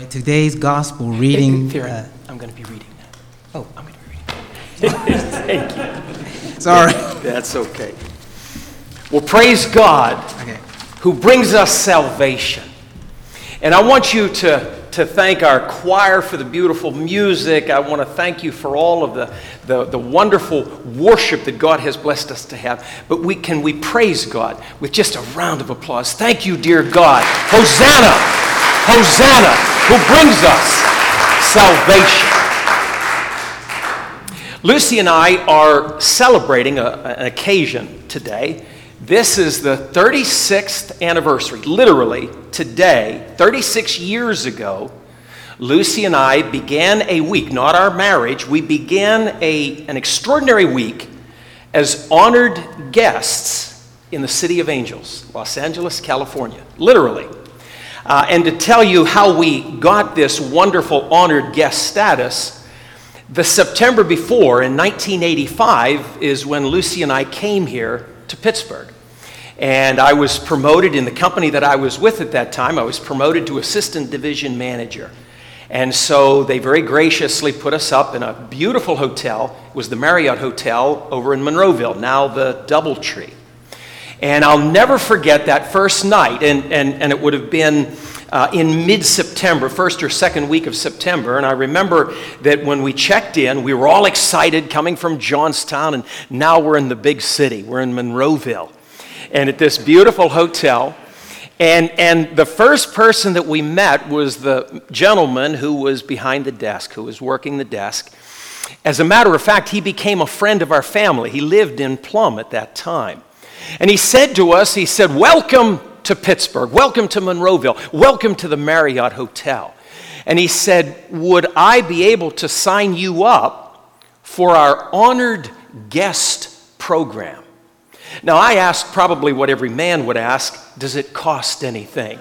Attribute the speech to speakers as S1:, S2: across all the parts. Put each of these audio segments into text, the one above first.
S1: today's gospel reading.
S2: Theron, I'm going to be reading that.
S1: Oh,
S2: I'm going to be reading that. Thank you.
S1: sorry.
S2: That's okay. Well, praise God,
S1: Okay.
S2: who brings us salvation. And I want you to thank our choir for the beautiful music. I want to thank you for all of the wonderful worship that God has blessed us to have. But we praise God with just a round of applause. Thank you, dear God. Hosanna! Hosanna, who brings us salvation. Lucy and I are celebrating an occasion today. This is the 36th anniversary. Literally, today, 36 years ago, Lucy and I began a week, not our marriage, we began an extraordinary week as honored guests in the City of Angels, Los Angeles, California. Literally. And to tell you how we got this wonderful honored guest status, the September before, in 1985, is when Lucy and I came here to Pittsburgh. And I was promoted in the company that I was with at that time. I was promoted to assistant division manager. And so they very graciously put us up in a beautiful hotel. It was the Marriott Hotel over in Monroeville, now the DoubleTree. And I'll never forget that first night, and it would have been in mid-September, first or second week of September. And I remember that when we checked in, we were all excited coming from Johnstown, and now we're in the big city. We're in Monroeville, and at this beautiful hotel. And the first person that we met was the gentleman who was behind the desk, who was working the desk. As a matter of fact, he became a friend of our family. He lived in Plum at that time. And he said to us, he said, "Welcome to Pittsburgh, welcome to Monroeville, welcome to the Marriott Hotel." And he said, "Would I be able to sign you up for our honored guest program?" Now, I asked probably what every man would ask, does it cost anything?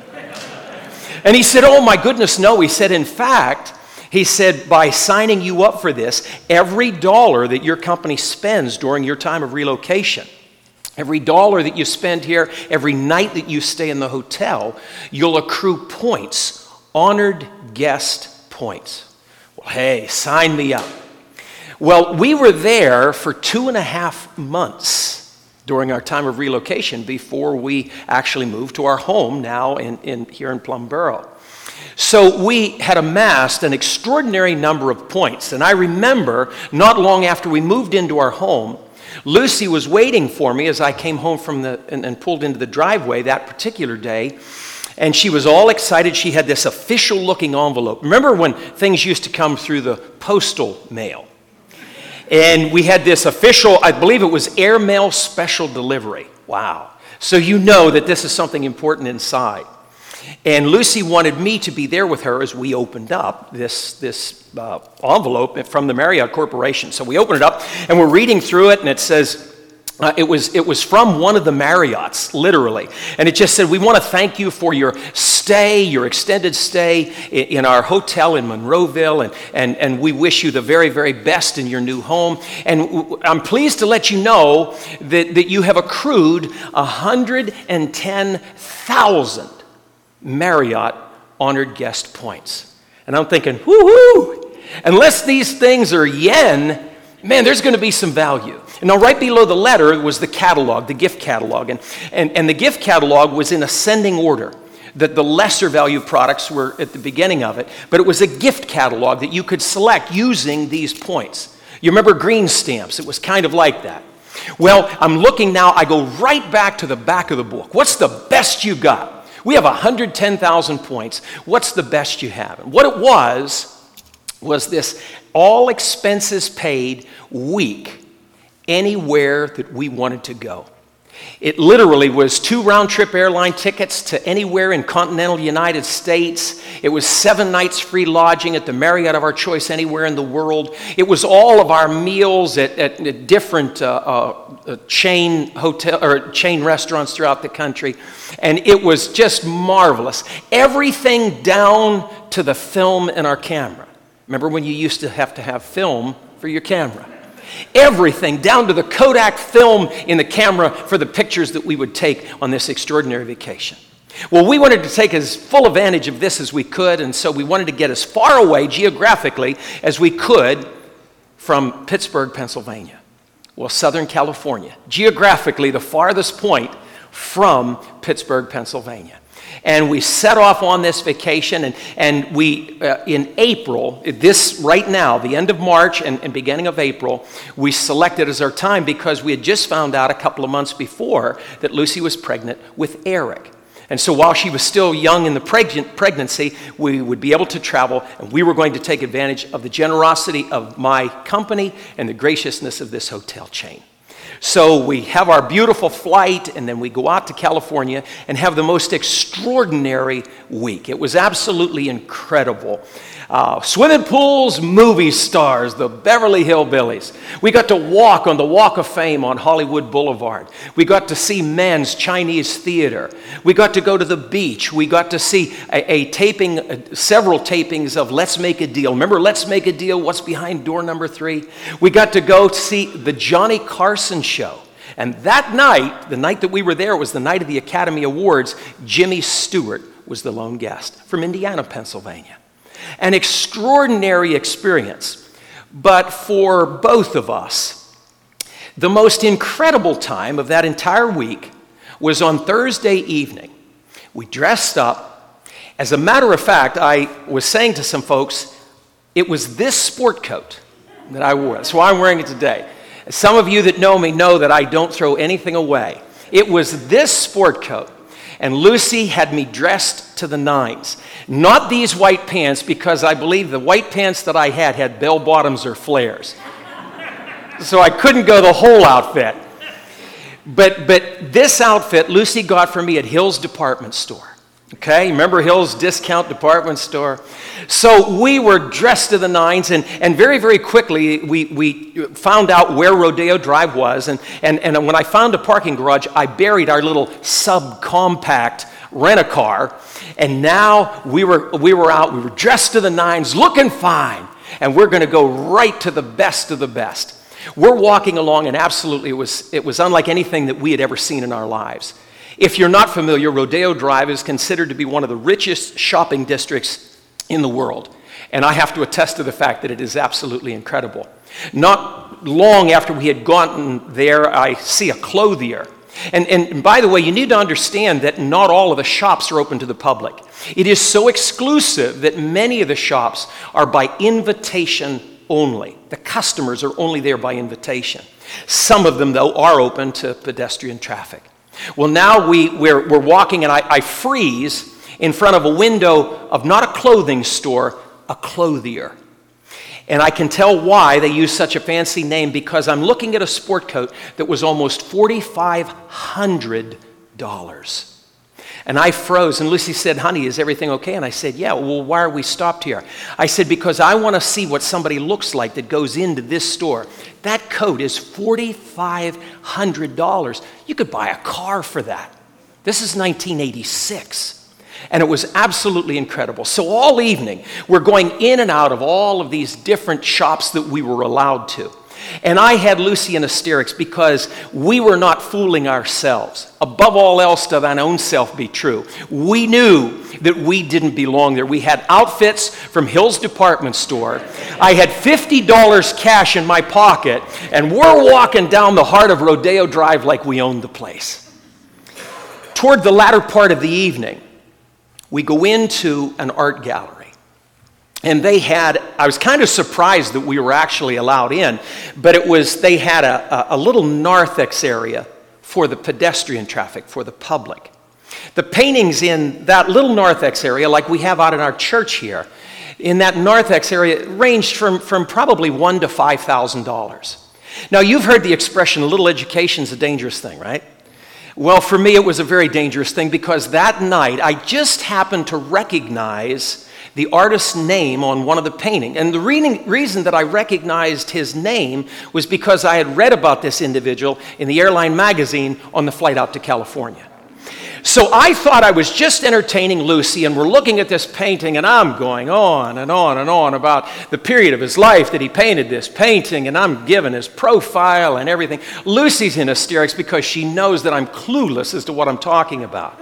S2: And he said, "Oh my goodness, no." He said, "In fact," he said, "by signing you up for this, every dollar that your company spends during your time of relocation, every dollar that you spend here, every night that you stay in the hotel, you'll accrue points, honored guest points." Well, hey, sign me up. Well, we were there for 2.5 months during our time of relocation before we actually moved to our home now here in Plum Borough. So we had amassed an extraordinary number of points. And I remember not long after we moved into our home, Lucy was waiting for me as I came home from and pulled into the driveway that particular day. And she was all excited. She had this official looking envelope. Remember when things used to come through the postal mail? And we had this official, I believe it was airmail special delivery. Wow. So you know that this is something important inside. And Lucy wanted me to be there with her as we opened up this envelope from the Marriott Corporation. So we opened it up and we're reading through it, and it says, it was from one of the Marriotts, literally. And it just said, "We want to thank you for your stay, your extended stay in our hotel in Monroeville, and we wish you the very, very best in your new home. And I'm pleased to let you know that you have accrued 110,000 Marriott honored guest points." And I'm thinking, woohoo! Unless these things are yen, man, there's going to be some value. And now right below the letter was the catalog, the gift catalog. And the gift catalog was in ascending order. That the lesser value products were at the beginning of it. But it was a gift catalog that you could select using these points. You remember green stamps? It was kind of like that. Well, I'm looking now, I go right back to the back of the book. What's the best you got? We have 110,000 points. What's the best you have? And what it was this all expenses paid week anywhere that we wanted to go. It literally was 2 round-trip airline tickets to anywhere in continental United States. It was 7 nights free lodging at the Marriott of our choice anywhere in the world. It was all of our meals at different chain hotel or chain restaurants throughout the country, and it was just marvelous. Everything down to the film in our camera. Remember when you used to have film for your camera? Everything, down to the Kodak film in the camera for the pictures that we would take on this extraordinary vacation. Well, we wanted to take as full advantage of this as we could, and so we wanted to get as far away geographically as we could from Pittsburgh, Pennsylvania. Well, Southern California, geographically the farthest point from Pittsburgh, Pennsylvania. And we set off on this vacation, and we, in April, this right now, the end of March and beginning of April, we selected as our time because we had just found out a couple of months before that Lucy was pregnant with Eric. And so while she was still young in the pregnancy, we would be able to travel, and we were going to take advantage of the generosity of my company and the graciousness of this hotel chain. So we have our beautiful flight, and then we go out to California and have the most extraordinary week. It was absolutely incredible. Swimming pools, movie stars, the Beverly Hillbillies. We got to walk on the Walk of Fame on Hollywood Boulevard. We got to see Mann's Chinese Theater. We got to go to the beach. We got to see a taping, several tapings of Let's Make a Deal. Remember Let's Make a Deal? What's behind door number 3? We got to go see the Johnny Carson show. And that night, the night that we were there was the night of the Academy Awards. Jimmy Stewart was the lone guest from Indiana, Pennsylvania. An extraordinary experience, but for both of us, the most incredible time of that entire week was on Thursday evening. We dressed up. As a matter of fact, I was saying to some folks, it was this sport coat that I wore. That's why I'm wearing it today. Some of you that know me know that I don't throw anything away. It was this sport coat. And Lucy had me dressed to the nines. Not these white pants, because I believe the white pants that I had bell bottoms or flares. So I couldn't go the whole outfit. But this outfit Lucy got for me at Hill's Department Store. Okay, remember Hill's discount department store? So we were dressed to the nines, and very, very quickly we found out where Rodeo Drive was, and when I found a parking garage, I buried our little subcompact rent-a-car, and now we were out, we were dressed to the nines, looking fine, and we're going to go right to the best of the best. We're walking along, and absolutely it was unlike anything that we had ever seen in our lives. If you're not familiar, Rodeo Drive is considered to be one of the richest shopping districts in the world. And I have to attest to the fact that it is absolutely incredible. Not long after we had gotten there, I see a clothier. And by the way, you need to understand that not all of the shops are open to the public. It is so exclusive that many of the shops are by invitation only. The customers are only there by invitation. Some of them, though, are open to pedestrian traffic. Well, now we're walking, and I freeze in front of a window of not a clothing store, a clothier. And I can tell why they use such a fancy name, because I'm looking at a sport coat that was almost $4,500. And I froze, and Lucy said, "Honey, is everything okay?" And I said, "Yeah." "Well, why are we stopped here?" I said, "Because I want to see what somebody looks like that goes into this store. That coat is $4,500. You could buy a car for that. This is 1986. And it was absolutely incredible. So all evening, we're going in and out of all of these different shops that we were allowed to. And I had Lucy in hysterics because we were not fooling ourselves. Above all else, to thine own self be true. We knew that we didn't belong there. We had outfits from Hill's Department Store. I had $50 cash in my pocket, and we're walking down the heart of Rodeo Drive like we owned the place. Toward the latter part of the evening, we go into an art gallery. And I was kind of surprised that we were actually allowed in, but they had a little narthex area for the pedestrian traffic, for the public. The paintings in that little narthex area, like we have out in our church here, in that narthex area ranged from probably $1,000 to $5,000. Now, you've heard the expression, a little education's a dangerous thing, right? Well, for me, it was a very dangerous thing, because that night I just happened to recognize the artist's name on one of the paintings. And the reason that I recognized his name was because I had read about this individual in the airline magazine on the flight out to California. So I thought I was just entertaining Lucy, and we're looking at this painting, and I'm going on and on and on about the period of his life that he painted this painting, and I'm giving his profile and everything. Lucy's in hysterics because she knows that I'm clueless as to what I'm talking about.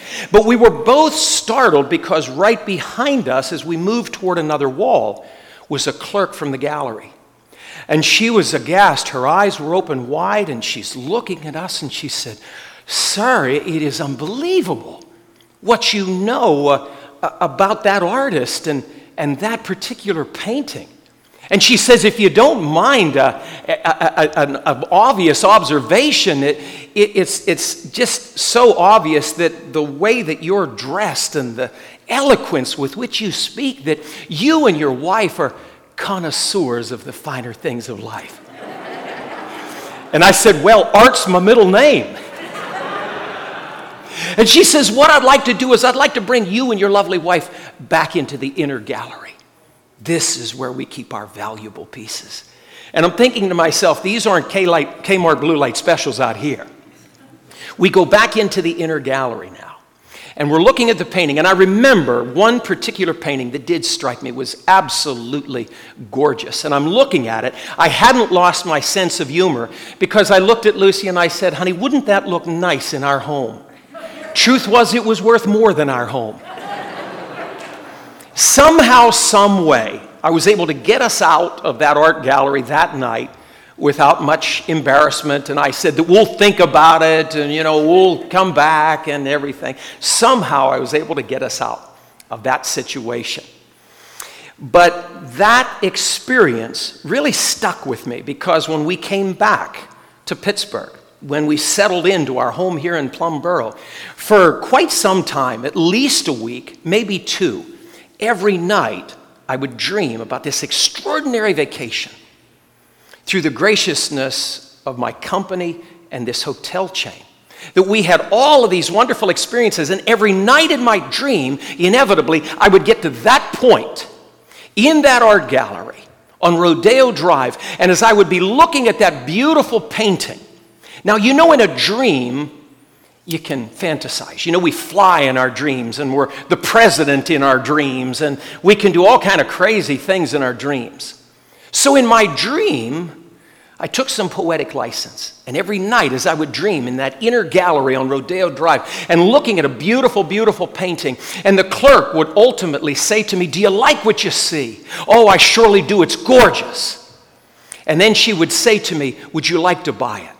S2: But we were both startled because right behind us, as we moved toward another wall, was a clerk from the gallery. And she was aghast. Her eyes were open wide, and she's looking at us, and she said, "Sir, it is unbelievable what you know about that artist and that particular painting." And she says, "If you don't mind an obvious observation, it's just so obvious that the way that you're dressed and the eloquence with which you speak, that you and your wife are connoisseurs of the finer things of life." And I said, "Well, art's my middle name." And she says, "What I'd like to do is I'd like to bring you and your lovely wife back into the inner gallery. This is where we keep our valuable pieces." And I'm thinking to myself, these aren't Kmart Blue Light specials out here. We go back into the inner gallery now, and we're looking at the painting. And I remember one particular painting that did strike me. It was absolutely gorgeous. And I'm looking at it. I hadn't lost my sense of humor because I looked at Lucy and I said, "Honey, wouldn't that look nice in our home?" Truth was, it was worth more than our home. Somehow, some way, I was able to get us out of that art gallery that night without much embarrassment. And I said that we'll think about it and, we'll come back and everything. Somehow I was able to get us out of that situation. But that experience really stuck with me because when we came back to Pittsburgh, when we settled into our home here in Plum Borough, for quite some time, at least a week, maybe two, every night I would dream about this extraordinary vacation through the graciousness of my company and this hotel chain. That we had all of these wonderful experiences, and every night in my dream, inevitably, I would get to that point in that art gallery on Rodeo Drive, and as I would be looking at that beautiful painting. Now, in a dream, you can fantasize. We fly in our dreams, and we're the president in our dreams, and we can do all kind of crazy things in our dreams. So in my dream, I took some poetic license, and every night as I would dream in that inner gallery on Rodeo Drive and looking at a beautiful, beautiful painting, and the clerk would ultimately say to me, "Do you like what you see?" "Oh, I surely do. It's gorgeous." And then she would say to me, "Would you like to buy it?"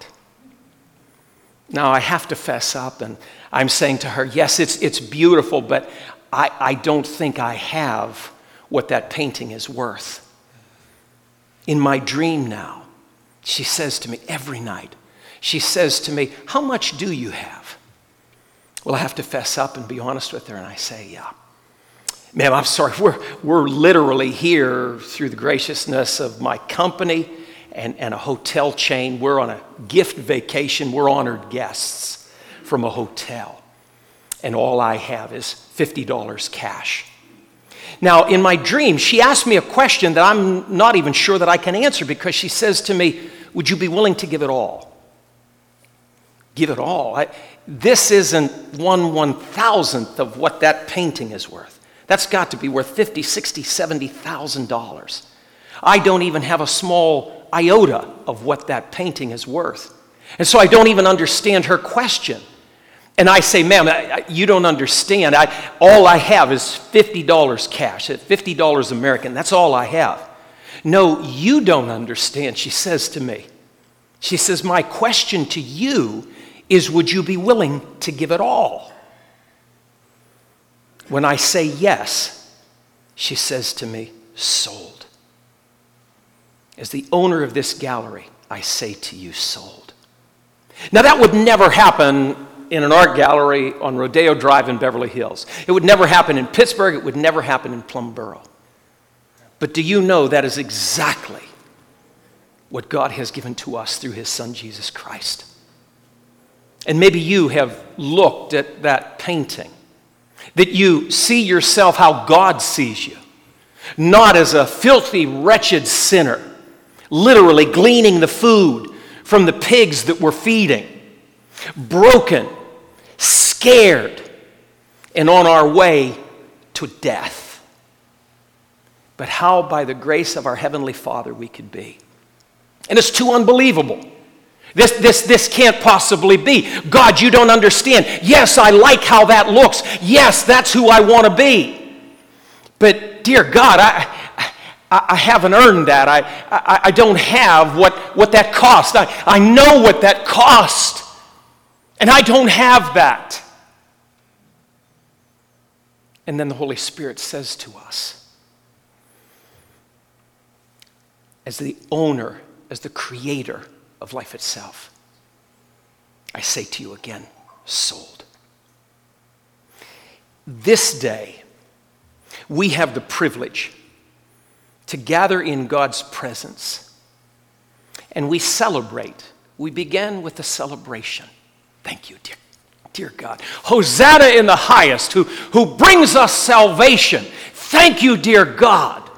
S2: Now, I have to fess up, and I'm saying to her, "Yes, it's beautiful, but I don't think I have what that painting is worth." In my dream now, she says to me every night, she says to me, "How much do you have?" Well, I have to fess up and be honest with her, and I say, "Yeah, ma'am, I'm sorry, we're literally here through the graciousness of my company and a hotel chain. We're on a gift vacation. We're honored guests from a hotel. And all I have is $50 cash." Now, in my dream, she asked me a question that I'm not even sure that I can answer because she says to me, "Would you be willing to give it all?" Give it all? This isn't 1/1000th of what that painting is worth. That's got to be worth $50,000, $60,000, $70,000. I don't even have a small iota of what that painting is worth. And so I don't even understand her question. And I say, "Ma'am, you don't understand. All I have is $50 cash, $50 American. That's all I have." "No, you don't understand," she says to me. She says, "My question to you is, would you be willing to give it all?" When I say yes, she says to me, "Sold." As the owner of this gallery, I say to you, sold. Now, that would never happen in an art gallery on Rodeo Drive in Beverly Hills. It would never happen in Pittsburgh. It would never happen in Plum Borough. But do you know that is exactly what God has given to us through his Son, Jesus Christ? And maybe you have looked at that painting, that you see yourself how God sees you, not as a filthy, wretched sinner, literally gleaning the food from the pigs that we're feeding, broken, scared, and on our way to death. But how, by the grace of our Heavenly Father, we could be. And it's too unbelievable This can't possibly be. God, you don't understand. Yes, I like how that looks. Yes, that's who I want to be. But dear God, I haven't earned that. I don't have what that cost. I know what that cost. And I don't have that. And then the Holy Spirit says to us, as the owner, as the creator of life itself, I say to you again, sold. This day, we have the privilege to gather in God's presence, and we celebrate. We began with a celebration. Thank you, dear God. Hosanna in the highest, who brings us salvation. Thank you, dear God.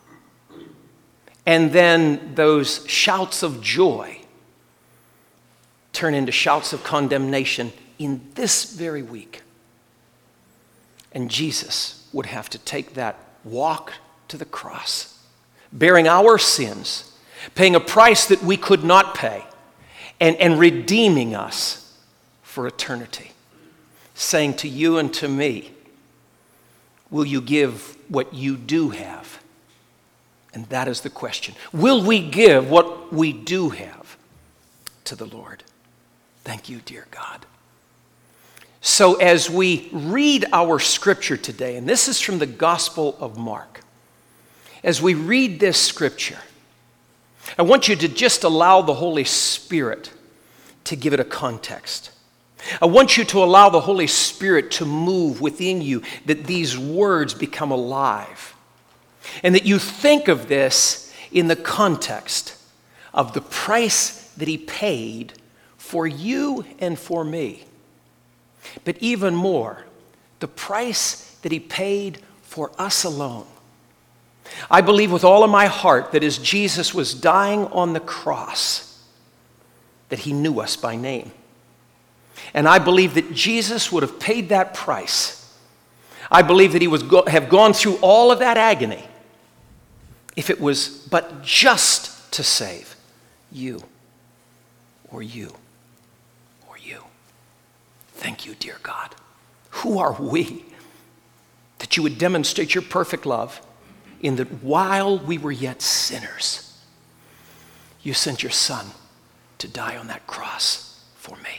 S2: And then those shouts of joy turn into shouts of condemnation in this very week. And Jesus would have to take that walk to the cross, bearing our sins, paying a price that we could not pay, and redeeming us for eternity, saying to you and to me, will you give what you do have? And that is the question. Will we give what we do have to the Lord? Thank you, dear God. So as we read our scripture today, and this is from the Gospel of Mark, as we read this scripture, I want you to just allow the Holy Spirit to give it a context. I want you to allow the Holy Spirit to move within you, that these words become alive, and that you think of this in the context of the price that he paid for you and for me. But even more, the price that he paid for us alone. I believe with all of my heart that as Jesus was dying on the cross, that he knew us by name. And I believe that Jesus would have paid that price. I believe that he would have gone through all of that agony if it was but just to save you or you or you. Thank you, dear God. Who are we that you would demonstrate your perfect love in that while we were yet sinners, you sent your Son to die on that cross for me.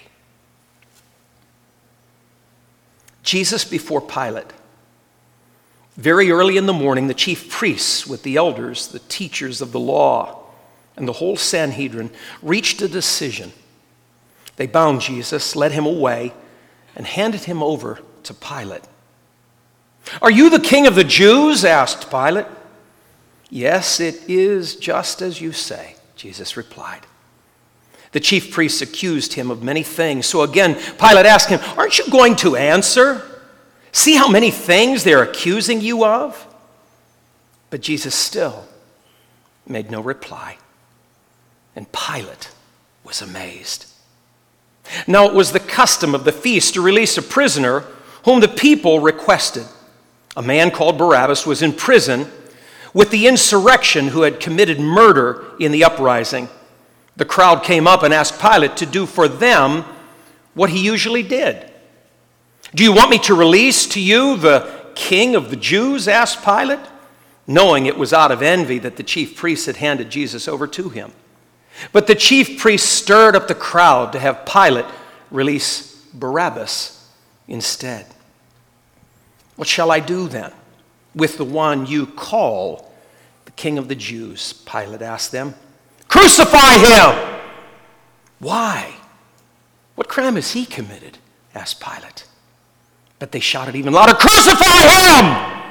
S2: Jesus before Pilate. Very early in the morning, the chief priests with the elders, the teachers of the law, and the whole Sanhedrin reached a decision. They bound Jesus, led him away, and handed him over to Pilate. "Are you the king of the Jews?" asked Pilate. "Yes, it is just as you say," Jesus replied. The chief priests accused him of many things. So again, Pilate asked him, "Aren't you going to answer? See how many things they're accusing you of?" But Jesus still made no reply. And Pilate was amazed. Now it was the custom of the feast to release a prisoner whom the people requested. A man called Barabbas was in prison with the insurrection who had committed murder in the uprising. The crowd came up and asked Pilate to do for them what he usually did. "Do you want me to release to you the king of the Jews?" asked Pilate, knowing it was out of envy that the chief priests had handed Jesus over to him. But the chief priests stirred up the crowd to have Pilate release Barabbas instead. "What shall I do then with the one you call the king of the Jews?" Pilate asked them. "Crucify him!" "Why? What crime has he committed?" asked Pilate. But they shouted even louder, "Crucify him!"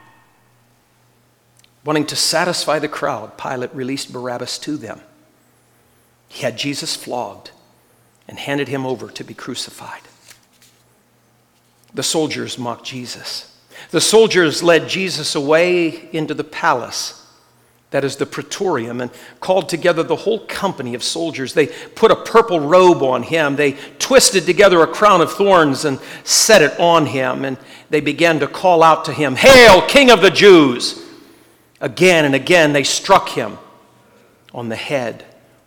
S2: Wanting to satisfy the crowd, Pilate released Barabbas to them. He had Jesus flogged and handed him over to be crucified. The soldiers mocked Jesus. The soldiers led Jesus away into the palace, that is the praetorium, and called together the whole company of soldiers. They put a purple robe on him. They twisted together a crown of thorns and set it on him. And they began to call out to him, "Hail, King of the Jews!" Again and again they struck him on the head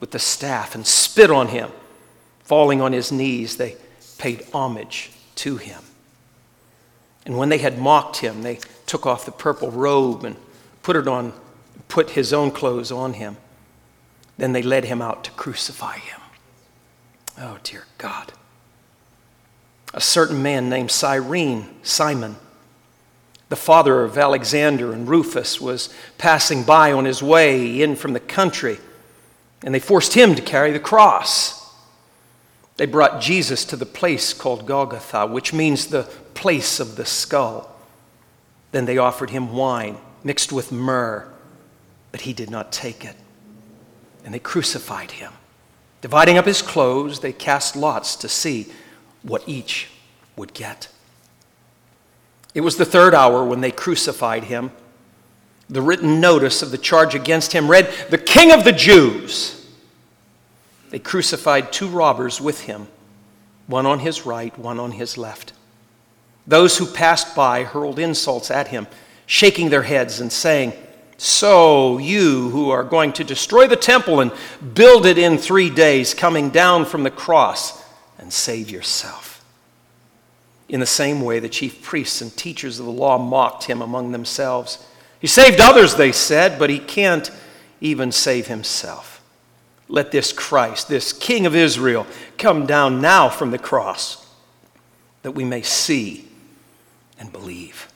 S2: with the staff and spit on him. Falling on his knees, they paid homage to him. And when they had mocked him, they took off the purple robe and put his own clothes on him. Then they led him out to crucify him. Oh, dear God. A certain man named Simon, the father of Alexander and Rufus, was passing by on his way in from the country, and they forced him to carry the cross. They brought Jesus to the place called Golgotha, which means the place of the skull. Then they offered him wine mixed with myrrh, but he did not take it. And they crucified him. Dividing up his clothes, they cast lots to see what each would get. It was the third hour when they crucified him. The written notice of the charge against him read, "The King of the Jews." They crucified 2 robbers with him, one on his right, one on his left. Those who passed by hurled insults at him, shaking their heads and saying, "So you who are going to destroy the temple and build it in 3 days, coming down from the cross, and save yourself." In the same way, the chief priests and teachers of the law mocked him among themselves. "He saved others," they said, "but he can't even save himself. Let this Christ, this King of Israel, come down now from the cross, that we may see and believe."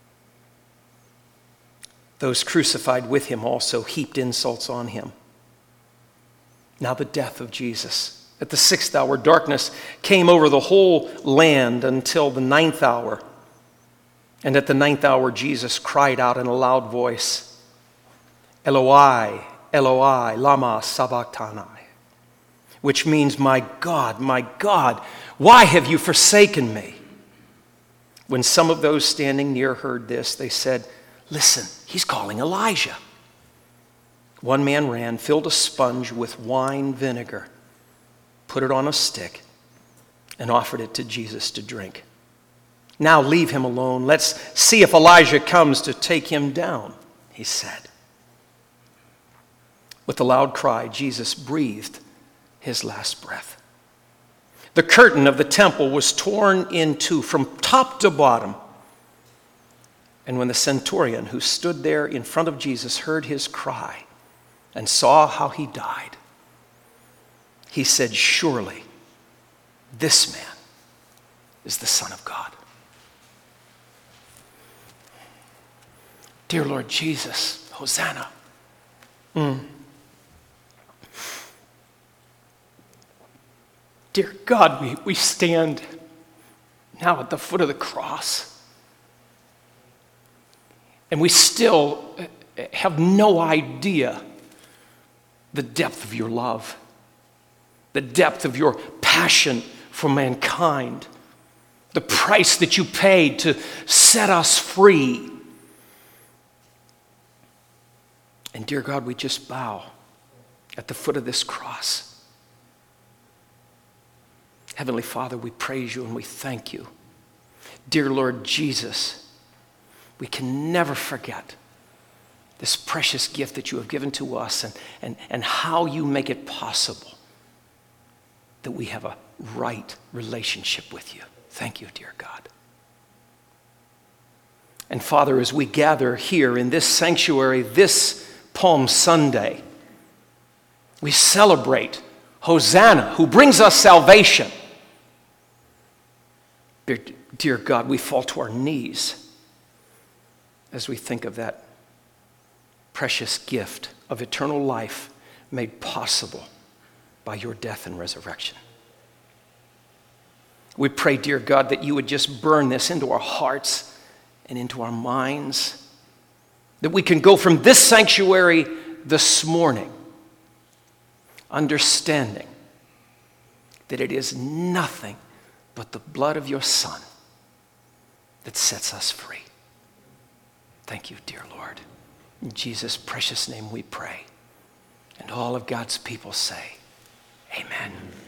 S2: Those crucified with him also heaped insults on him. Now the death of Jesus. At the 6th hour, darkness came over the whole land until the 9th hour. And at the 9th hour, Jesus cried out in a loud voice, "Eloi, Eloi, lama sabachthani," which means, my God, why have you forsaken me?" When some of those standing near heard this, they said, "Listen, he's calling Elijah." One man ran, filled a sponge with wine vinegar, put it on a stick, and offered it to Jesus to drink. "Now leave him alone. Let's see if Elijah comes to take him down," he said. With a loud cry, Jesus breathed his last breath. The curtain of the temple was torn in two from top to bottom. And when the centurion who stood there in front of Jesus heard his cry and saw how he died, he said, "Surely this man is the Son of God." Dear Lord Jesus, Hosanna. Dear God, we stand now at the foot of the cross. And we still have no idea the depth of your love, the depth of your passion for mankind, the price that you paid to set us free. And dear God, we just bow at the foot of this cross. Heavenly Father, we praise you and we thank you. Dear Lord Jesus, we can never forget this precious gift that you have given to us and how you make it possible that we have a right relationship with you. Thank you, dear God. And Father, as we gather here in this sanctuary this Palm Sunday, we celebrate Hosanna, who brings us salvation. Dear God, we fall to our knees as we think of that precious gift of eternal life made possible by your death and resurrection. We pray, dear God, that you would just burn this into our hearts and into our minds, that we can go from this sanctuary this morning understanding that it is nothing but the blood of your Son that sets us free. Thank you, dear Lord. In Jesus' precious name we pray. And all of God's people say, amen.